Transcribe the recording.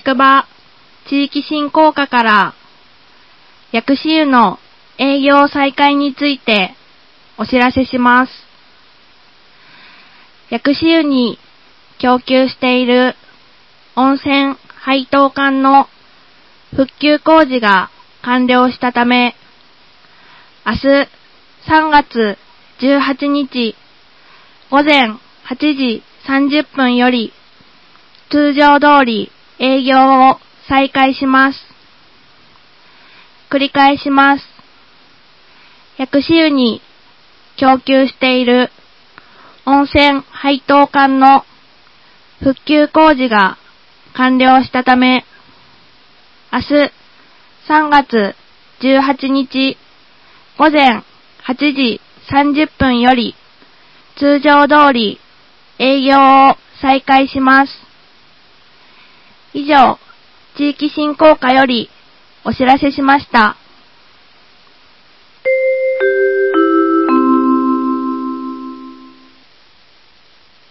役場地域振興課から薬師湯の営業再開についてお知らせします。薬師湯に供給している温泉配当管の復旧工事が完了したため、明日3月18日午前8時30分より通常通り営業を再開します。繰り返します。薬師湯に供給している温泉配当管の復旧工事が完了したため、明日3月18日午前8時30分より通常通り営業を再開します。以上、地域振興課よりお知らせしました。